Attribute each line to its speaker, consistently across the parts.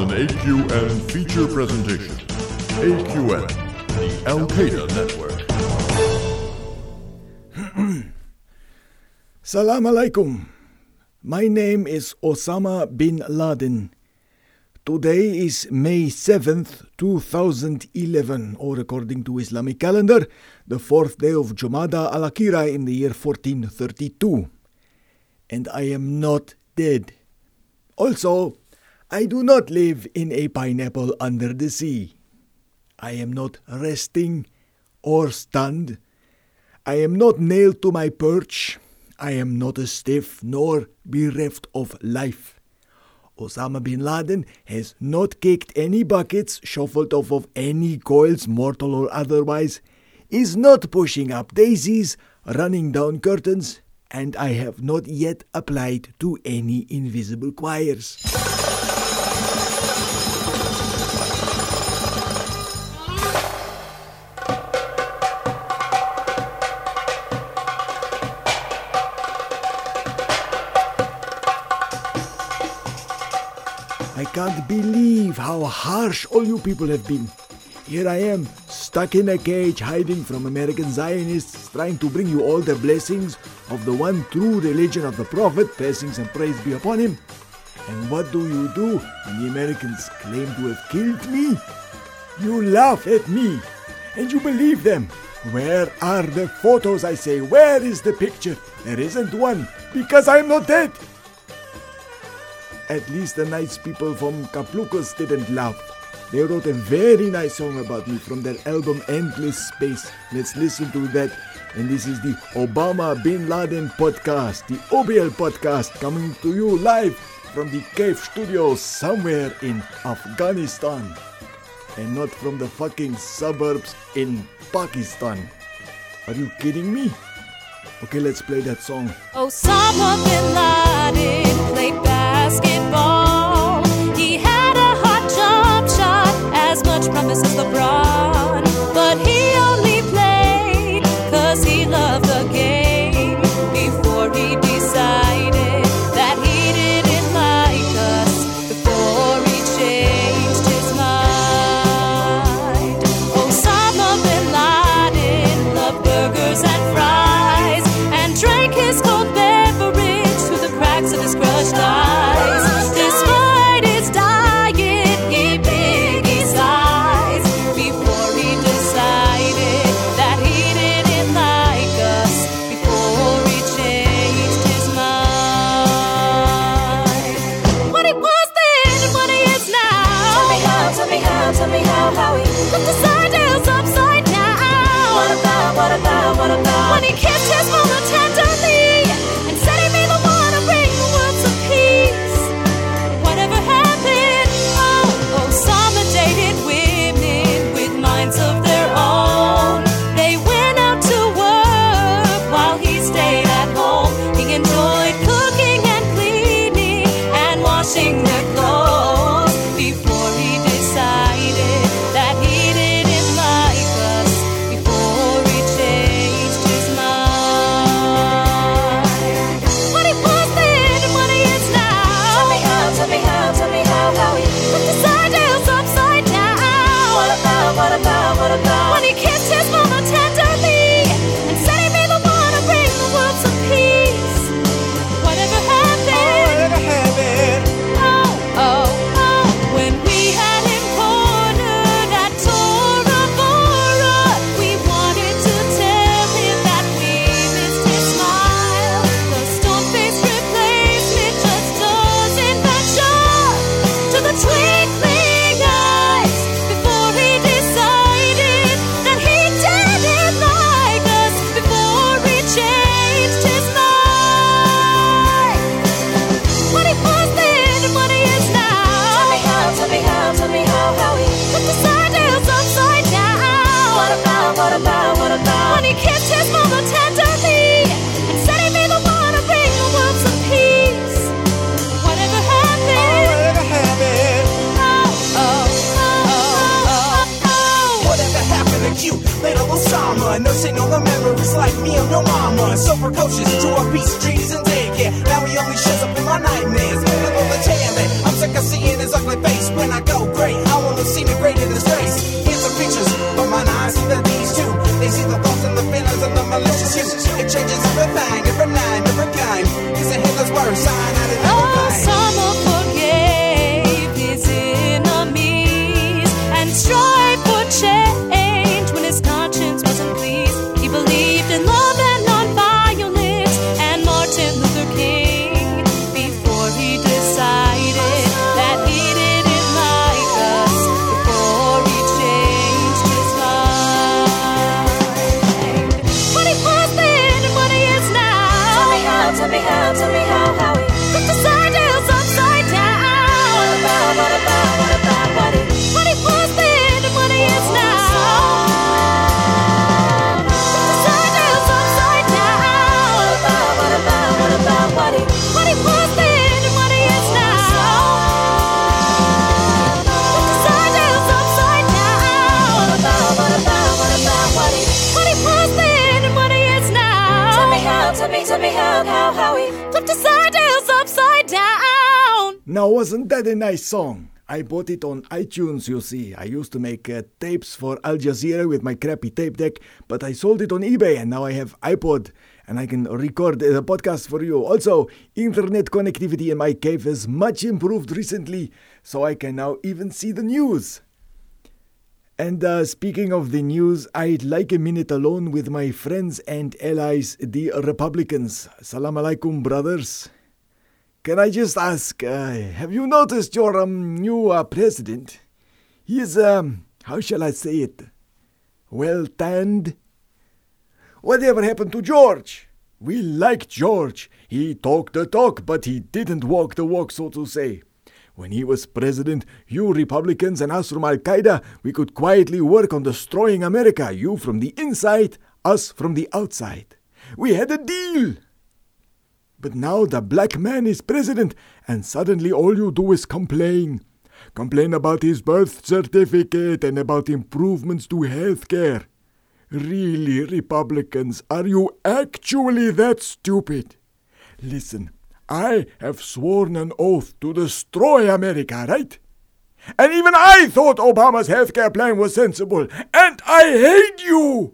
Speaker 1: an AQN feature presentation. AQN, the Al-Qaeda Network.
Speaker 2: Salam alaikum. My name is Osama bin Laden. Today is May 7th, 2011, or according to Islamic calendar, the 4th day of Jumada al-Akhira in the year 1432. And I am not dead. Also, I do not live in a pineapple under the sea. I am not resting or stunned. I am not nailed to my perch. I am not a stiff nor bereft of life. Osama bin Laden has not kicked any buckets, shuffled off of any coils, mortal or otherwise, is not pushing up daisies, running down curtains, and I have not yet applied to any invisible choirs. I can't believe how harsh all you people have been. Here I am, stuck in a cage, hiding from American Zionists, trying to bring you all the blessings of the one true religion of the Prophet, blessings and praise be upon him. And what do you do when the Americans claim to have killed me? You laugh at me, and you believe them. Where are the photos, I say? Where is the picture? There isn't one, because I'm not dead. At least the nice people from Kaplukas didn't laugh. They wrote a very nice song about me from their album Endless Space. Let's listen to that. And this is the Obama Bin Laden podcast, the OBL podcast, coming to you live from the cave studios somewhere in Afghanistan. And not from the fucking suburbs in Pakistan. Are you kidding me? Okay, let's play that song.
Speaker 3: Osama bin Laden played basketball. He had a hot jump shot, as much promise as LeBron. But he only played 'cause he loved the game. Before he decided that he didn't like us, before he changed his mind. Osama bin Laden loved burgers and fries, and drank his cold beverage through the cracks of his crushed eyes. Despite his diet, he big his eyes before he decided that he didn't like us, before he changed his mind. What he was then and what he is now. Tell me how he flipped the side tails upside down. What about when he kissed his mama tenderly and said he made the one to bring the world some peace? Whatever happened? Oh, Osama dated women with minds of their own. They went out to work while he stayed at home. He enjoyed cooking and cleaning and washing their clothes before he decided that he didn't like us, before he changed his mind. What he was then and what he is now. Tell me how he flipped the side tails upside down. What about when he kissed his mama tenderly and said he made the one to bring the world some peace? Whatever happened? Oh, when we had him cornered at Tora Bora, we wanted to tell him that we missed his smile. The stone-faced replacement just doesn't match up to the twinkling eyes before he decided that he didn't like us, before he changed his mind. What he was then and what he is now. Tell me how he flipped the side tails upside down. What about when he kissed his mama tenderly and said he made the one to bring the world some peace? Whatever happened?
Speaker 4: Whatever happened to you, little Osama? Nursing all the memories like me and your mama. So precocious, to a piece of trees and daycare. Now he only shows up in my nightmares. Middle of the tan, I'm sick of seeing his ugly face when I
Speaker 3: tell me how we flip the sidewheels upside down. What about what it was then and what it is now? Flip the sidewheels upside down. What about what it was then and what it is now? Flip the sidewheels upside down. What about what it was then and what it is now? Tell me how we flip the sidewheels upside down.
Speaker 2: Now, wasn't that a nice song? I bought it on iTunes, you see. I used to make tapes for Al Jazeera with my crappy tape deck, but I sold it on eBay and now I have iPod and I can record the podcast for you. Also, internet connectivity in my cave has much improved recently, so I can now even see the news. And speaking of the news, I'd like a minute alone with my friends and allies, the Republicans. Salam alaikum, brothers. Can I just ask, have you noticed your new president? He is, how shall I say it, well tanned? Whatever happened to George? We like George. He talked the talk, but he didn't walk the walk, so to say. When he was president, you Republicans and us from Al-Qaeda, we could quietly work on destroying America. You from the inside, us from the outside. We had a deal. But now the black man is president, and suddenly all you do is complain. Complain about his birth certificate and about improvements to health care. Really, Republicans, are you actually that stupid? Listen, I have sworn an oath to destroy America, right? And even I thought Obama's healthcare plan was sensible, and I hate you!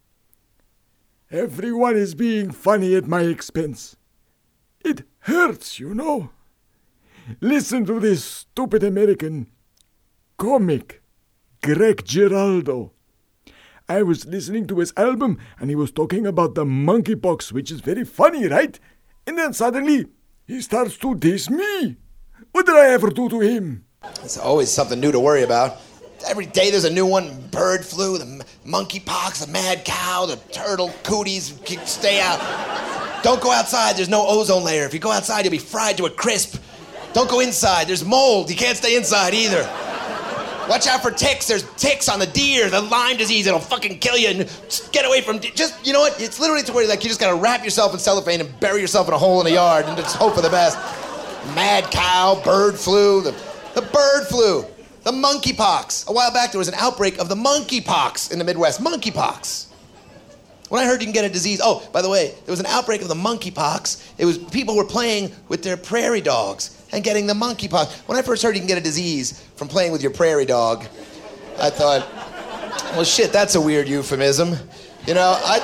Speaker 2: Everyone is being funny at my expense. It hurts, you know. Listen to this stupid American comic, Greg Giraldo. I was listening to his album and he was talking about the monkeypox, which is very funny, right? And then suddenly he starts to diss me. What did I ever do to him?
Speaker 5: It's always something new to worry about. Every day there's a new one. Bird flu, the monkeypox, the mad cow, the turtle, cooties. Stay out. Don't go outside. There's no ozone layer. If you go outside, you'll be fried to a crisp. Don't go inside. There's mold. You can't stay inside either. Watch out for ticks. There's ticks on the deer. The Lyme disease. It'll fucking kill you. And just get away from... Just, you know what? It's literally to where like you just gotta wrap yourself in cellophane and bury yourself in a hole in the yard and just hope for the best. Mad cow, bird flu, the bird flu, the monkeypox. A while back there was an outbreak of the monkeypox in the Midwest. Monkeypox. When I heard you can get a disease... Oh, by the way, there was an outbreak of the monkeypox. It was people were playing with their prairie dogs and getting the monkeypox. When I first heard you can get a disease from playing with your prairie dog, I thought, well, shit, that's a weird euphemism. You know, I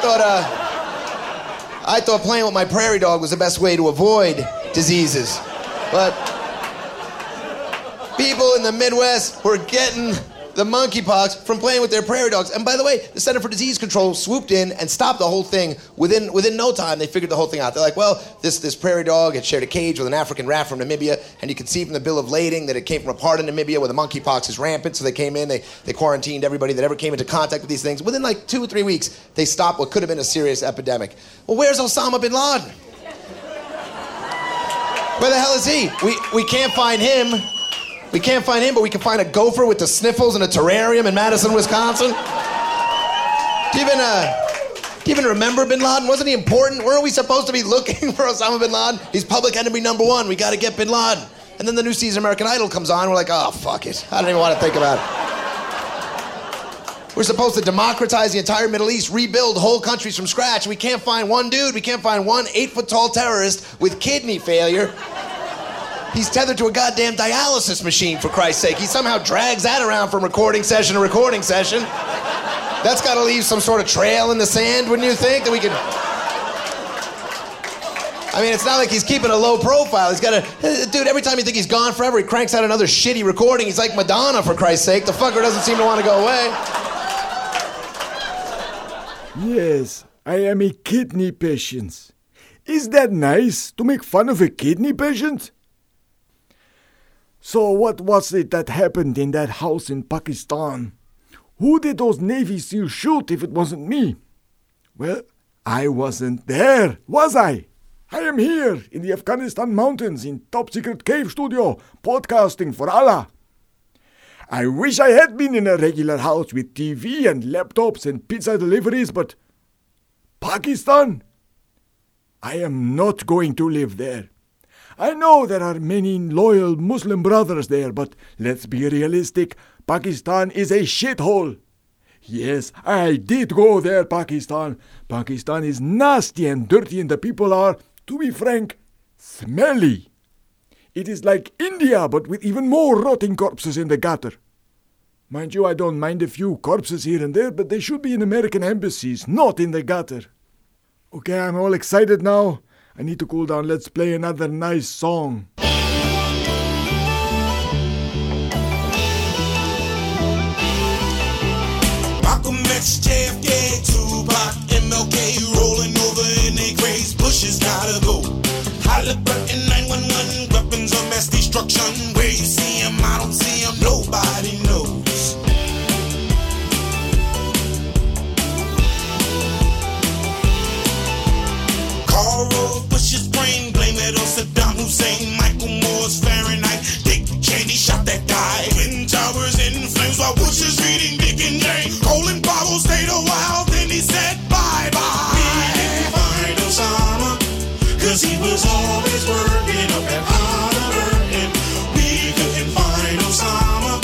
Speaker 5: thought playing with my prairie dog was the best way to avoid diseases. But people in the Midwest were getting the monkeypox from playing with their prairie dogs. And by the way, the Center for Disease Control swooped in and stopped the whole thing. Within no time, they figured the whole thing out. They're like, well, this prairie dog had shared a cage with an African rat from Namibia, and you can see from the bill of lading that it came from a part of Namibia where the monkeypox is rampant. So they came in, they quarantined everybody that ever came into contact with these things. Within like 2 or 3 weeks, they stopped what could have been a serious epidemic. Well, where's Osama bin Laden? Where the hell is he? We can't find him. We can't find him, but we can find a gopher with the sniffles in a terrarium in Madison, Wisconsin. Do you even remember bin Laden? Wasn't he important? Weren't we supposed to be looking for Osama bin Laden? He's public enemy number 1. We got to get bin Laden. And then the new season of American Idol comes on. We're like, oh, fuck it. I don't even want to think about it. We're supposed to democratize the entire Middle East, rebuild whole countries from scratch. We can't find one dude. We can't find one 8-foot-tall terrorist with kidney failure. He's tethered to a goddamn dialysis machine, for Christ's sake. He somehow drags that around from recording session to recording session. That's got to leave some sort of trail in the sand, wouldn't you think? That we could... I mean, it's not like he's keeping a low profile. He's got a... Dude, every time you think he's gone forever, he cranks out another shitty recording. He's like Madonna, for Christ's sake. The fucker doesn't seem to want to go away.
Speaker 2: Yes, I am a kidney patient. Is that nice, to make fun of a kidney patient? So what was it that happened in that house in Pakistan? Who did those Navy SEALs shoot if it wasn't me? Well, I wasn't there, was I? I am here in the Afghanistan mountains in top secret cave studio, podcasting for Allah. I wish I had been in a regular house with TV and laptops and pizza deliveries, but Pakistan? I am not going to live there. I know there are many loyal Muslim brothers there, but let's be realistic. Pakistan is a shithole. Yes, I did go there, Pakistan. Pakistan is nasty and dirty, and the people are, to be frank, smelly. It is like India, but with even more rotting corpses in the gutter. Mind you, I don't mind a few corpses here and there, but they should be in American embassies, not in the gutter. Okay, I'm all excited now. I need to cool down. Let's play another nice song.
Speaker 6: Malcolm X, JFK, Tupac, MLK, rolling over in their graves. Bush has gotta go. Halliburton, 911, weapons of mass destruction. Where you see him, I don't see him, nobody knows. Karl Rove, Bush's brain, blame it on Saddam Hussein. Michael Moore's Fahrenheit, Dick Cheney shot that guy. Twin Towers in flames while Bush is reading Dick and Jane. Colin Powell stayed a while, then he said bye-bye. We didn't find Osama, cause he was always working up at Halliburton. We couldn't find Osama,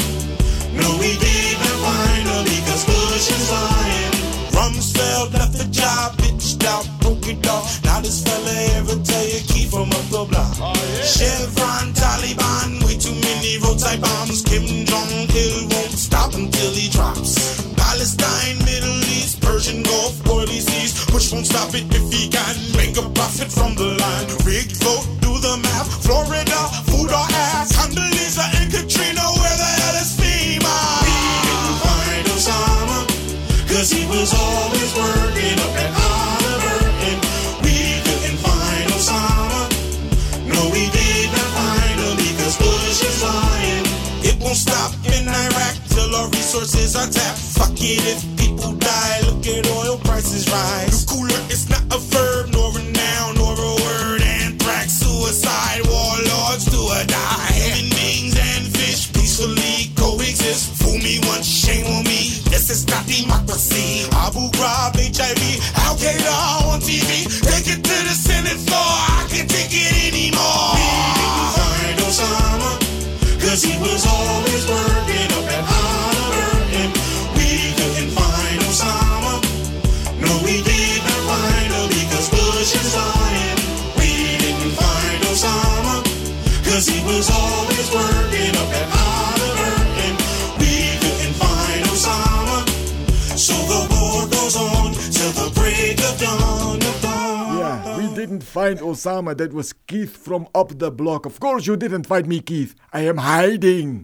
Speaker 6: no we didn't find him because Bush is lying. Rumsfeld left the job, bitched out, broke it off. Now this fella ever tell you keep from up the block. Chevron, Taliban, way too many roadside bombs. Kim Jong-il won't stop until he drops. Palestine, Middle East, Persian Gulf, oily seas. Bush won't stop it if he can make a profit from the line. Rigged vote, do the math. Florida, food or ass. Condoleezza and Katrina, where the hell is FEMA? We didn't find Osama, cause he was always working up at Halliburton. We couldn't find Osama, no we did not find him because Bush is lying. It won't stop in Iraq till our resources are tapped. Fuck it if people die, look at oil prices rise. Nuclear is not a verb, nor a noun, nor a word. Anthrax, suicide, warlords do or die. Human beings and fish peacefully coexist. Fool me once, shame on me, this is not democracy. Abu Ghraib, HIV, Al-Qaeda on TV. Take it to the Senate floor, I can't take it anymore. We didn't find Osama, cause he was always working up at Halliburton. We couldn't find Osama, no we did not find him because Bush is lying. We didn't find Osama, cause he was always working up at Halliburton. We couldn't find Osama, so the war goes on till the break of dawn.
Speaker 2: Yeah, we didn't find Osama. That was Keith from Up the Block. Of course you didn't find me, Keith. I am hiding.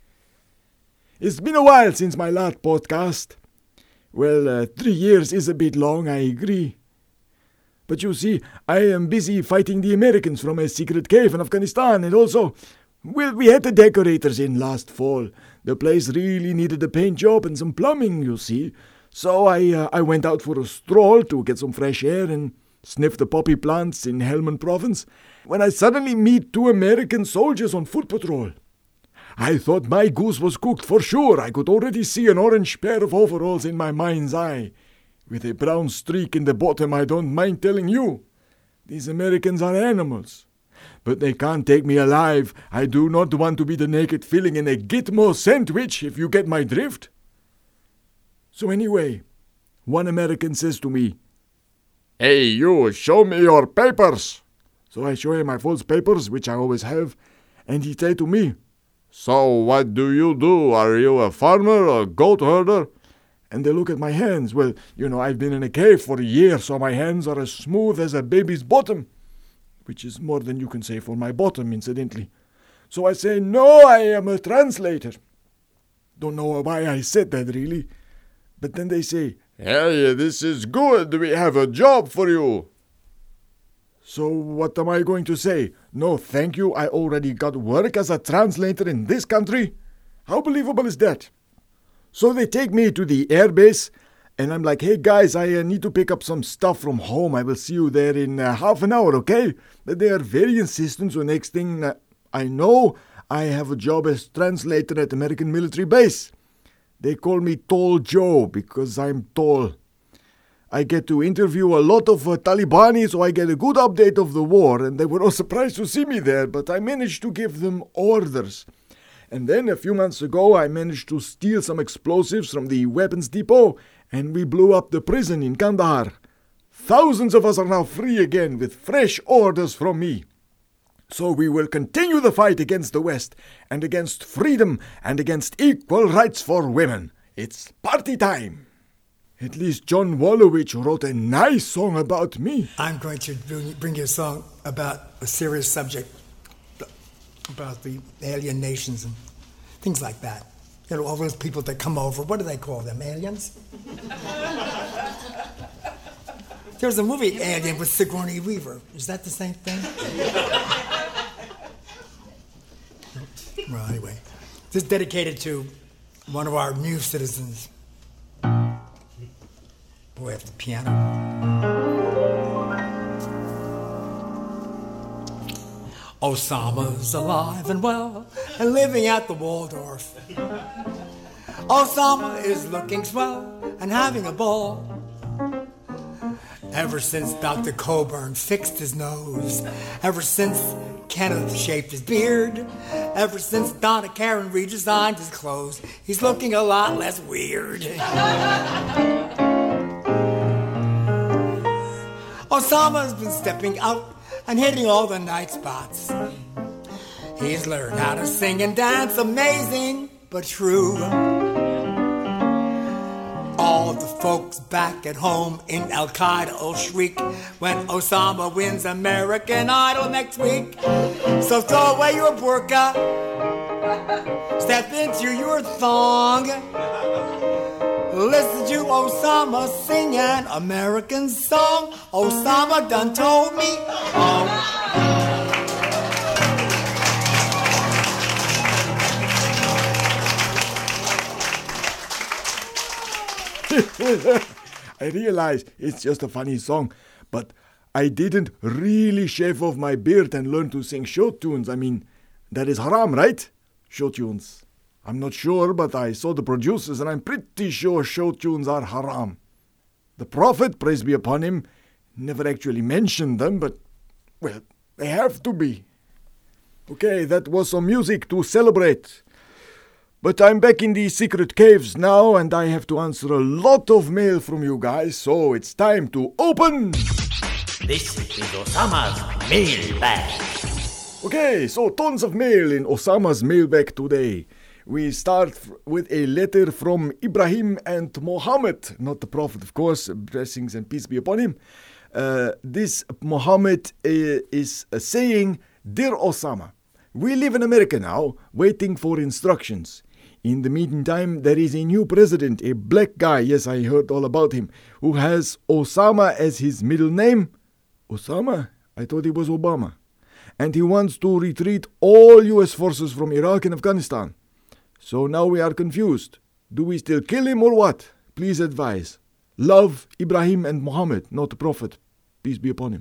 Speaker 2: It's been a while since my last podcast. Well, 3 years is a bit long, I agree. But you see, I am busy fighting the Americans from a secret cave in Afghanistan, and also, well, we had the decorators in last fall. The place really needed a paint job and some plumbing, you see. So I went out for a stroll to get some fresh air and sniff the poppy plants in Helmand province, when I suddenly meet 2 American soldiers on foot patrol. I thought my goose was cooked for sure. I could already see an orange pair of overalls in my mind's eye, with a brown streak in the bottom, I don't mind telling you. These Americans are animals. But they can't take me alive. I do not want to be the naked filling in a Gitmo sandwich, if you get my drift. So anyway, one American says to me, "Hey you, show me your papers." So I show him my false papers, which I always have, and he said to me, "So what do you do? Are you a farmer or a goat herder?" And they look at my hands. Well, you know, I've been in a cave for a year, so my hands are as smooth as a baby's bottom, which is more than you can say for my bottom, incidentally. So I say, "No, I am a translator." Don't know why I said that, really. But then they say, "Hey, this is good. We have a job for you." So what am I going to say? "No, thank you. I already got work as a translator in this country." How believable is that? So they take me to the airbase, And I'm like, hey guys, I need to pick up some stuff from home. I will see you there in half an hour, okay? But they are very insistent, so next thing I know, I have a job as translator at American military base. They call me Tall Joe because I'm tall. I get to interview a lot of Talibani, so I get a good update of the war, and they were all surprised to see me there, but I managed to give them orders. And then a few months ago, I managed to steal some explosives from the weapons depot, and we blew up the prison in Kandahar. Thousands of us are now free again with fresh orders from me. So we will continue the fight against the West and against freedom and against equal rights for women. It's party time. At least John Wolowitz wrote a nice song about me.
Speaker 7: I'm going to bring you a song about a serious subject, about the alien nations and things like that. You know, all those people that come over, what do they call them, aliens? There was a movie, Alien, with Sigourney Weaver. Is that the same thing? Well, anyway, this is dedicated to one of our new citizens. Boy, after the piano. Osama's alive and well and living at the Waldorf. Osama is looking swell and having a ball. Ever since Dr. Coburn fixed his nose, ever since Kenneth shaved his beard, ever since Donna Karen redesigned his clothes, he's looking a lot less weird. Osama's been stepping out and hitting all the night spots. He's learned how to sing and dance, amazing but true. All the folks back at home in Al-Qaeda will shriek when Osama wins American Idol next week. So throw away your burqa, step into your thong, listen to Osama sing an American song. Osama done told me.
Speaker 2: I realize it's just a funny song, but I didn't really shave off my beard and learn to sing show tunes. I mean, that is haram, right? Show tunes. I'm not sure, but I saw the producers and I'm pretty sure show tunes are haram. The Prophet, praise be upon him, never actually mentioned them, but, well, they have to be. Okay, that was some music to celebrate. But I'm back in the secret caves now, and I have to answer a lot of mail from you guys, so it's time to open!
Speaker 8: This is Osama's mailbag.
Speaker 2: Okay, so tons of mail in Osama's mailbag today. We start with a letter from Ibrahim and Mohammed, not the Prophet, of course, blessings and peace be upon him. This Mohammed is saying, Dear Osama, we live in America now, waiting for instructions. In the meantime, there is a new president, a black guy, yes, I heard all about him, who has Osama as his middle name. Osama? I thought he was Obama. And he wants to retreat all US forces from Iraq and Afghanistan. So now we are confused. Do we still kill him or what? Please advise. Love, Ibrahim and Muhammad, not the Prophet. Peace be upon him.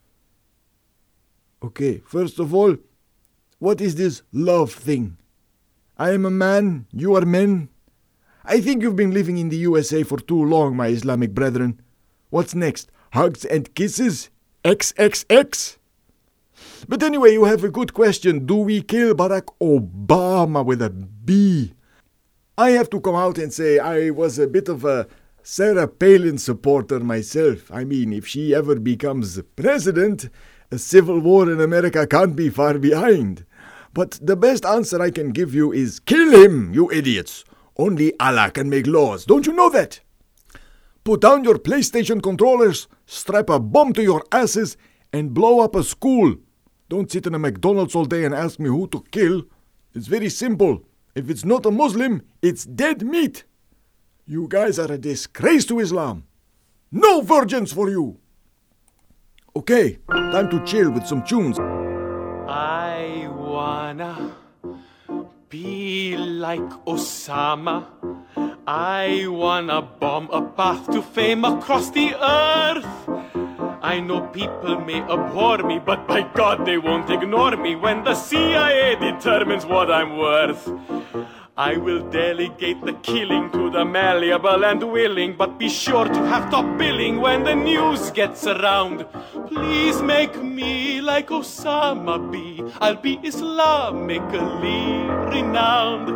Speaker 2: Okay, first of all, what is this love thing? I am a man, you are men. I think you've been living in the USA for too long, my Islamic brethren. What's next? Hugs and kisses? XXX? But anyway, you have a good question. Do we kill Barack Obama with a B? I have to come out and say I was a bit of a Sarah Palin supporter myself. I mean, if she ever becomes president, a civil war in America can't be far behind. But the best answer I can give you is kill him, you idiots. Only Allah can make laws. Don't you know that? Put down your PlayStation controllers, strap a bomb to your asses, and blow up a school. Don't sit in a McDonald's all day and ask me who to kill. It's very simple. If it's not a Muslim, it's dead meat. You guys are a disgrace to Islam. No virgins for you. Okay, time to chill with some tunes.
Speaker 9: I wanna be like Osama. I wanna bomb a path to fame across the earth. I know people may abhor me, but by God they won't ignore me when the CIA determines what I'm worth. I will delegate the killing to the malleable and willing, but be sure to have top billing when the news gets around. Please make me like Osama B. I'll be Islamically renowned.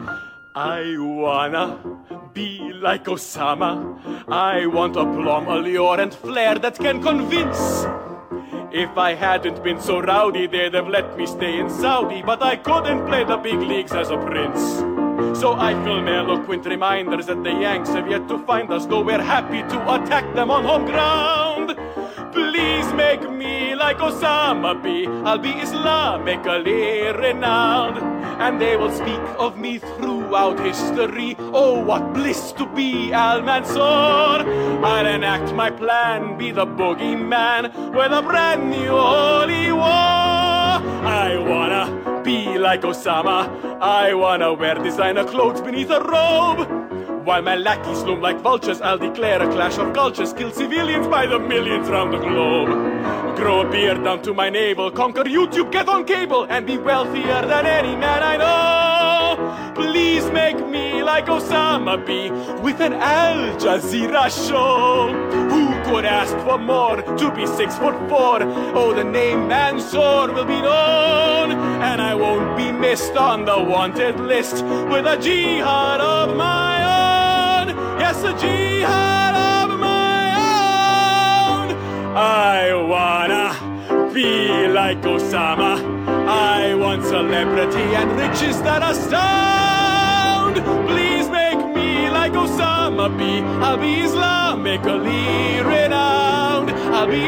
Speaker 9: I wanna be like Osama. I want a plum, allure, and flair that can convince. If I hadn't been so rowdy, they'd have let me stay in Saudi, but I couldn't play the big leagues as a prince. So I film eloquent reminders that the Yanks have yet to find us, though we're happy to attack them on home ground. Please make me like Osama B. I'll be Islamically renowned, and they will speak of me throughout history. Oh, what bliss to be Al-Mansur. I'll enact my plan, be the boogeyman with a brand new holy war. I wanna be like Osama. I wanna wear designer clothes beneath a robe. While my lackeys loom like vultures, I'll declare a clash of cultures, kill civilians by the millions round the globe. Grow a beard down to my navel, conquer YouTube, get on cable, and be wealthier than any man I know. Please make me like Osama B. with an Al Jazeera show. Who could ask for more to be 6'4"? Oh, the name Mansour will be known, and I won't be missed on the wanted list with a jihad of my own. Yes, a jihad of my own. I wanna be like Osama. I want celebrity and riches that astound. Please make me like Osama B. I'll be Islamically renowned. I'll be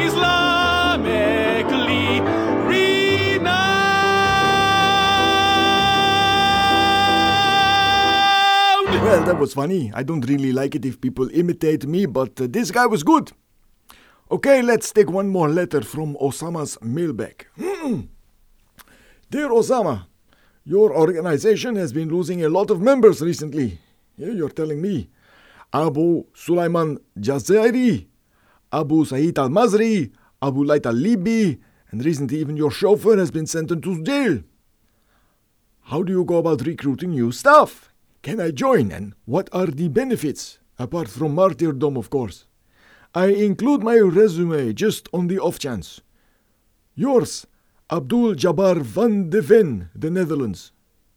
Speaker 9: Islamically renowned.
Speaker 2: Well, that was funny. I don't really like it if people imitate me, but this guy was good. Okay, let's take one more letter from Osama's mailbag. Dear Osama, your organization has been losing a lot of members recently. Yeah, you're telling me. Abu Sulaiman Jazairi, Abu Said al-Mazri, Abu Layt al-Libi, and recently even your chauffeur has been sent into jail. How do you go about recruiting new staff? Can I join, and what are the benefits? Apart from martyrdom, of course. I include my resume just on the off chance. Yours, Abdul Jabbar van de Ven, the Netherlands.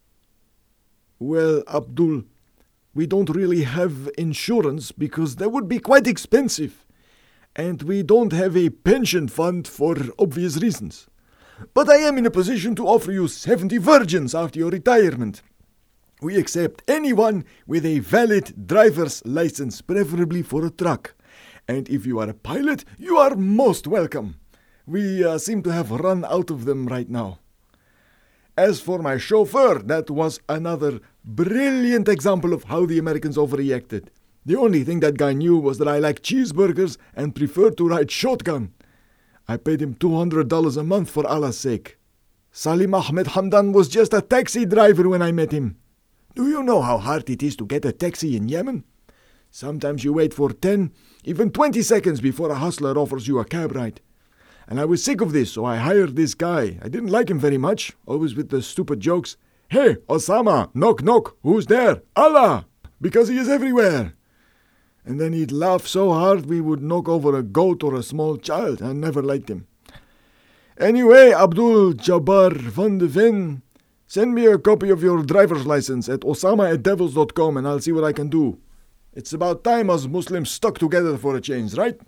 Speaker 2: Well, Abdul, we don't really have insurance because that would be quite expensive. And we don't have a pension fund for obvious reasons. But I am in a position to offer you 70 virgins after your retirement. We accept anyone with a valid driver's license, preferably for a truck. And if you are a pilot, you are most welcome. We seem to have run out of them right now. As for my chauffeur, that was another brilliant example of how the Americans overreacted. The only thing that guy knew was that I like cheeseburgers and preferred to ride shotgun. I paid him $200 a month for Allah's sake. Salim Ahmed Hamdan was just a taxi driver when I met him. Do you know how hard it is to get a taxi in Yemen? Sometimes you wait for 10, even 20 seconds before a hustler offers you a cab ride. And I was sick of this, so I hired this guy. I didn't like him very much, always with the stupid jokes. Hey, Osama, knock knock, who's there? Allah! Because he is everywhere. And then he'd laugh so hard we would knock over a goat or a small child. I never liked him. Anyway, Abdul Jabbar van de Ven, send me a copy of your driver's license at osama@devils.com and I'll see what I can do. It's about time us Muslims stuck together for a change, right?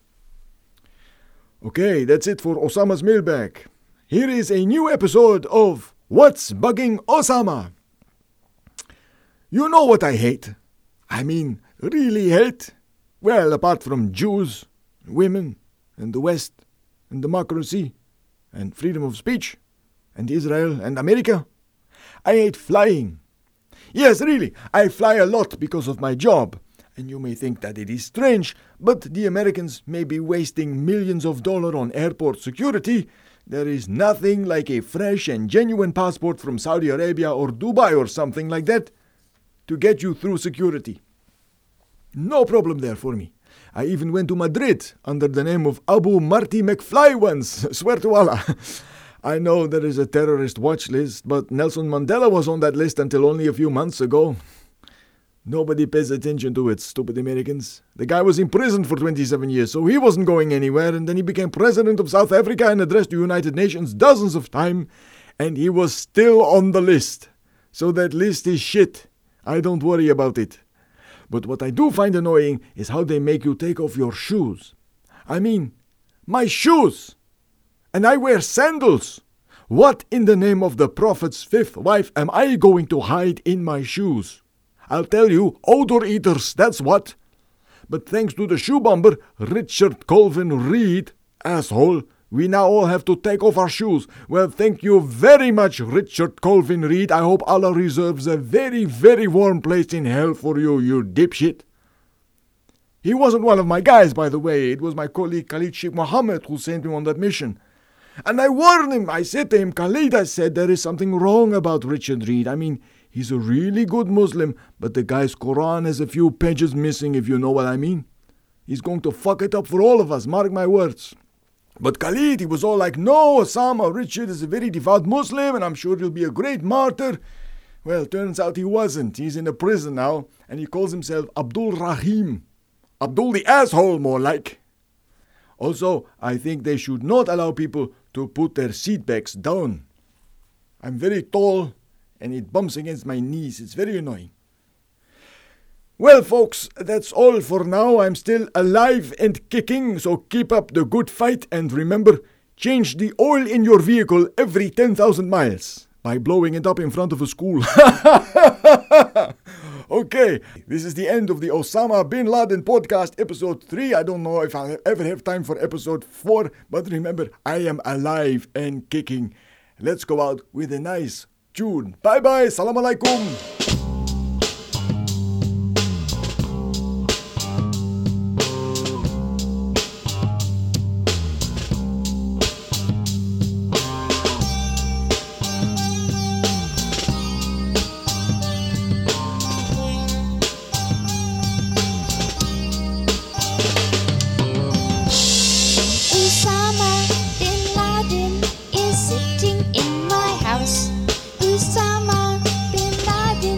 Speaker 2: Okay, that's it for Osama's mailbag. Here is a new episode of What's Bugging Osama? You know what I hate? I mean, really hate? Well, apart from Jews, women, and the West, and democracy, and freedom of speech, and Israel, and America, I hate flying. Yes, really, I fly a lot because of my job. And you may think that it is strange, but the Americans may be wasting millions of dollars on airport security. There is nothing like a fresh and genuine passport from Saudi Arabia or Dubai or something like that to get you through security. No problem there for me. I even went to Madrid under the name of Abu Marty McFly once. Swear to Allah. I know there is a terrorist watch list, but Nelson Mandela was on that list until only a few months ago. Nobody pays attention to it, stupid Americans. The guy was in prison for 27 years, so he wasn't going anywhere, and then he became president of South Africa and addressed the United Nations dozens of times, and he was still on the list. So that list is shit. I don't worry about it. But what I do find annoying is how they make you take off your shoes. I mean, my shoes! And I wear sandals! What in the name of the Prophet's fifth wife am I going to hide in my shoes? I'll tell you, odor eaters, that's what. But thanks to the shoe bomber, Richard Colvin Reed, asshole, we now all have to take off our shoes. Well, thank you very much, Richard Colvin Reed. I hope Allah reserves a very, very warm place in hell for you, you dipshit. He wasn't one of my guys, by the way. It was my colleague Khalid Sheikh Mohammed who sent him on that mission. And I warned him. I said to him, Khalid, I said, there is something wrong about Richard Reed. I mean, he's a really good Muslim, but the guy's Quran has a few pages missing, if you know what I mean. He's going to fuck it up for all of us, mark my words. But Khalid, he was all like, no, Osama, Richard is a very devout Muslim, and I'm sure he'll be a great martyr. Well, turns out he wasn't. He's in a prison now, and he calls himself Abdul Rahim. Abdul the asshole, more like. Also, I think they should not allow people to put their seat backs down. I'm very tall, and it bumps against my knees. It's very annoying. Well, folks, that's all for now. I'm still alive and kicking, so keep up the good fight. And remember, change the oil in your vehicle every 10,000 miles by blowing it up in front of a school. Okay, this is the end of the Osama Bin Laden podcast, episode 3. I don't know if I'll ever have time for episode 4, but remember, I am alive and kicking. Let's go out with a nice tune. Bye-bye, salam alaikum.
Speaker 3: Osama bin Laden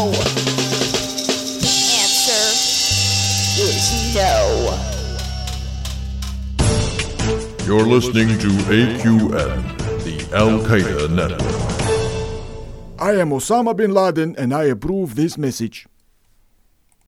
Speaker 3: Answer is no.
Speaker 1: You're listening to AQN, the Al-Qaeda Network.
Speaker 2: I am Osama bin Laden and I approve this message.